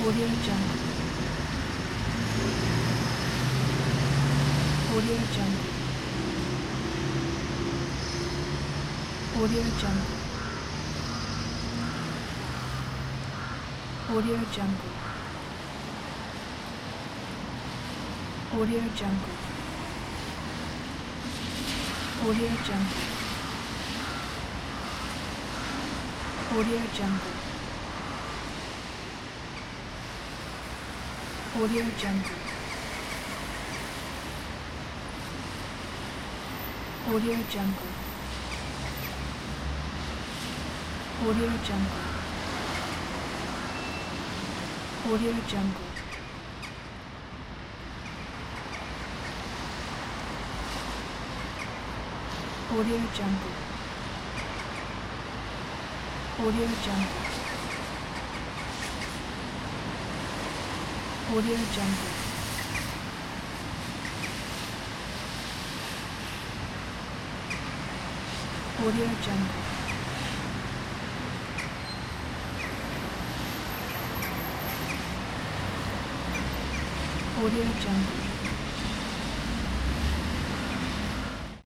Audio Jungle. Audio Jungle. Audio Jungle. Audio Jungle. Audio Jungle. Audio Jungle. Audio Jungle. Audio Jungle. Audio Jungle. Audio Jungle. Audio Jungle. Audio Jungle. Audio Jungle. Audio Jungle. Audio Jungle. Audio Jungle.